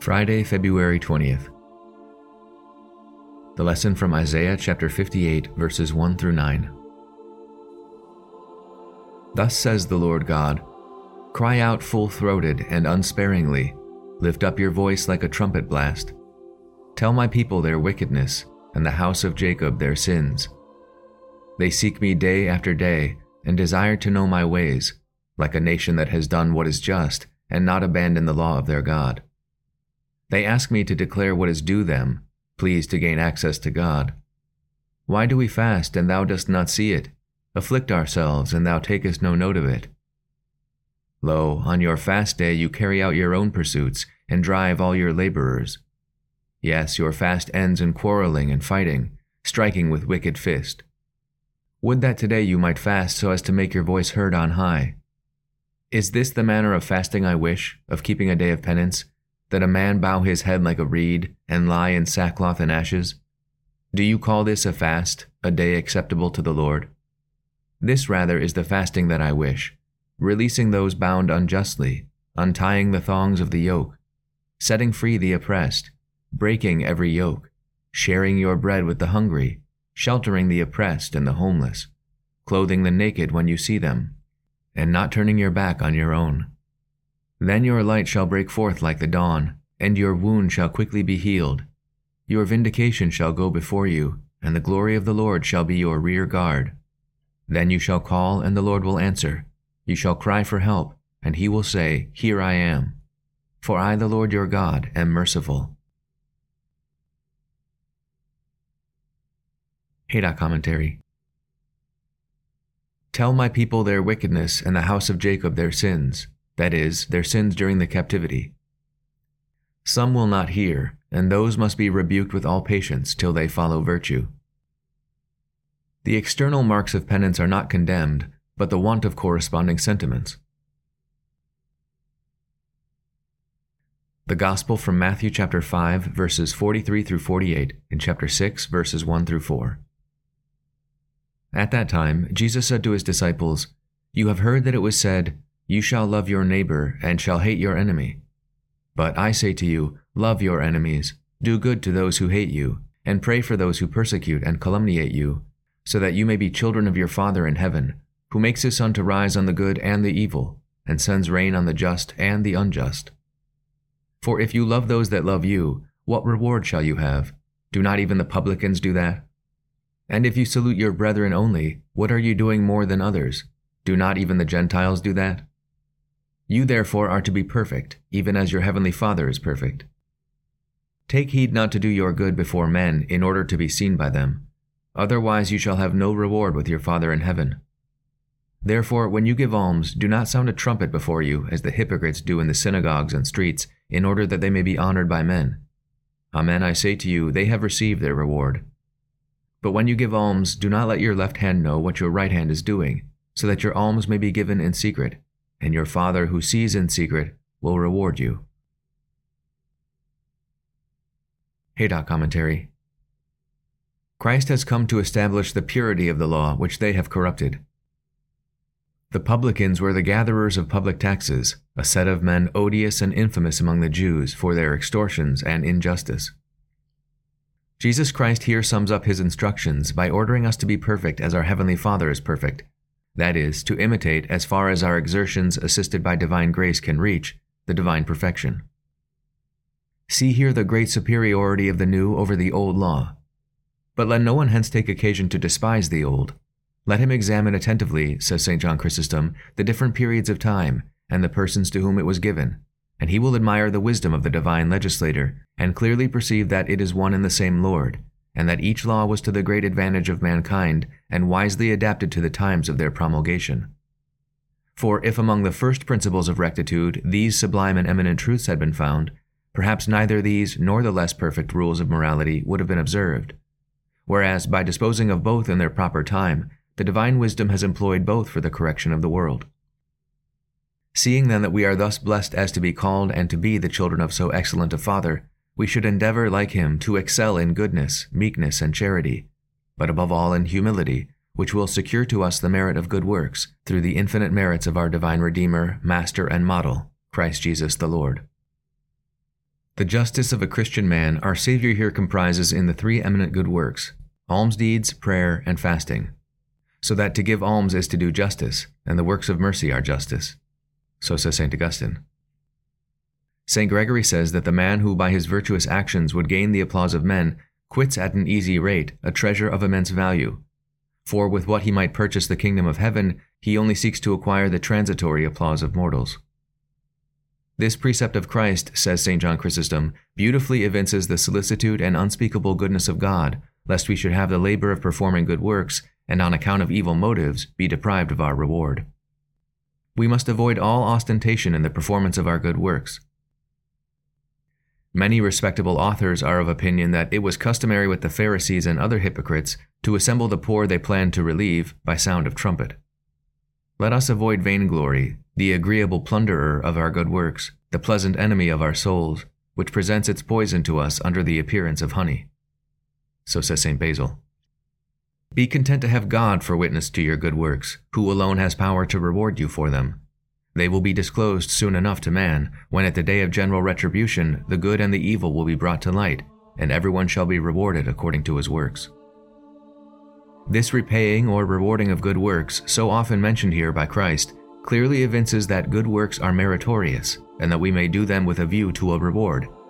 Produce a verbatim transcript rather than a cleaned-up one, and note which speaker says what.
Speaker 1: Friday, February twentieth. The lesson from Isaiah chapter fifty-eight, verses one through nine. Thus says the Lord God, "Cry out full-throated and unsparingly, lift up your voice like a trumpet blast. Tell my people their wickedness, and the house of Jacob their sins. They seek me day after day, and desire to know my ways, like a nation that has done what is just, and not abandoned the law of their God. They ask me to declare what is due them, pleased to gain access to God. Why do we fast, and thou dost not see it? Afflict ourselves, and thou takest no note of it? Lo, on your fast day you carry out your own pursuits, and drive all your laborers. Yes, your fast ends in quarreling and fighting, striking with wicked fist. Would that today you might fast so as to make your voice heard on high. Is this the manner of fasting I wish, of keeping a day of penance, that a man bow his head like a reed, and lie in sackcloth and ashes? Do you call this a fast, a day acceptable to the Lord? This rather is the fasting that I wish, releasing those bound unjustly, untying the thongs of the yoke, setting free the oppressed, breaking every yoke, sharing your bread with the hungry, sheltering the oppressed and the homeless, clothing the naked when you see them, and not turning your back on your own. Then your light shall break forth like the dawn, and your wound shall quickly be healed. Your vindication shall go before you, and the glory of the Lord shall be your rear guard. Then you shall call, and the Lord will answer. You shall cry for help, and he will say, Here I am. For I, the Lord your God, am merciful." Haydock Commentary. Tell my people their wickedness, and the house of Jacob their sins, that is, their sins during the captivity. Some will not hear, and those must be rebuked with all patience till they follow virtue. The external marks of penance are not condemned, but the want of corresponding sentiments. The Gospel from Matthew chapter five, verses forty-three through forty-eight, and chapter six, verses one through four. At that time, Jesus said to his disciples, "You have heard that it was said, You shall love your neighbor, and shall hate your enemy. But I say to you, love your enemies, do good to those who hate you, and pray for those who persecute and calumniate you, so that you may be children of your Father in heaven, who makes his sun to rise on the good and the evil, and sends rain on the just and the unjust. For if you love those that love you, what reward shall you have? Do not even the publicans do that? And if you salute your brethren only, what are you doing more than others? Do not even the Gentiles do that? You therefore are to be perfect, even as your heavenly Father is perfect. Take heed not to do your good before men in order to be seen by them. Otherwise you shall have no reward with your Father in heaven. Therefore, when you give alms, do not sound a trumpet before you, as the hypocrites do in the synagogues and streets, in order that they may be honored by men. Amen, I say to you, they have received their reward. But when you give alms, do not let your left hand know what your right hand is doing, so that your alms may be given in secret, and your Father who sees in secret will reward you." Haydock Commentary. Christ has come to establish the purity of the law which they have corrupted. The publicans were the gatherers of public taxes, a set of men odious and infamous among the Jews for their extortions and injustice. Jesus Christ here sums up his instructions by ordering us to be perfect as our Heavenly Father is perfect. That is, to imitate, as far as our exertions assisted by divine grace can reach, the divine perfection. See here the great superiority of the new over the old law. But let no one hence take occasion to despise the old. Let him examine attentively, says Saint John Chrysostom, the different periods of time, and the persons to whom it was given, and he will admire the wisdom of the divine legislator, and clearly perceive that it is one and the same Lord, and that each law was to the great advantage of mankind, and wisely adapted to the times of their promulgation. For if among the first principles of rectitude these sublime and eminent truths had been found, perhaps neither these nor the less perfect rules of morality would have been observed. Whereas, by disposing of both in their proper time, the divine wisdom has employed both for the correction of the world. Seeing then that we are thus blessed as to be called and to be the children of so excellent a Father, we should endeavor, like him, to excel in goodness, meekness, and charity, but above all in humility, which will secure to us the merit of good works, through the infinite merits of our divine Redeemer, Master, and Model, Christ Jesus the Lord. The justice of a Christian man our Savior here comprises in the three eminent good works: alms deeds, prayer, and fasting. So that to give alms is to do justice, and the works of mercy are justice. So says Saint Augustine. Saint Gregory says that the man who by his virtuous actions would gain the applause of men quits at an easy rate a treasure of immense value. For with what he might purchase the kingdom of heaven, he only seeks to acquire the transitory applause of mortals. This precept of Christ, says Saint John Chrysostom, beautifully evinces the solicitude and unspeakable goodness of God, lest we should have the labor of performing good works, and on account of evil motives, be deprived of our reward. We must avoid all ostentation in the performance of our good works. Many respectable authors are of opinion that it was customary with the Pharisees and other hypocrites to assemble the poor they planned to relieve by sound of trumpet. Let us avoid vainglory, the agreeable plunderer of our good works, the pleasant enemy of our souls, which presents its poison to us under the appearance of honey. So says Saint Basil. Be content to have God for witness to your good works, who alone has power to reward you for them. They will be disclosed soon enough to man, when at the day of general retribution the good and the evil will be brought to light, and everyone shall be rewarded according to his works. This repaying or rewarding of good works, so often mentioned here by Christ, clearly evinces that good works are meritorious, and that we may do them with a view to a reward,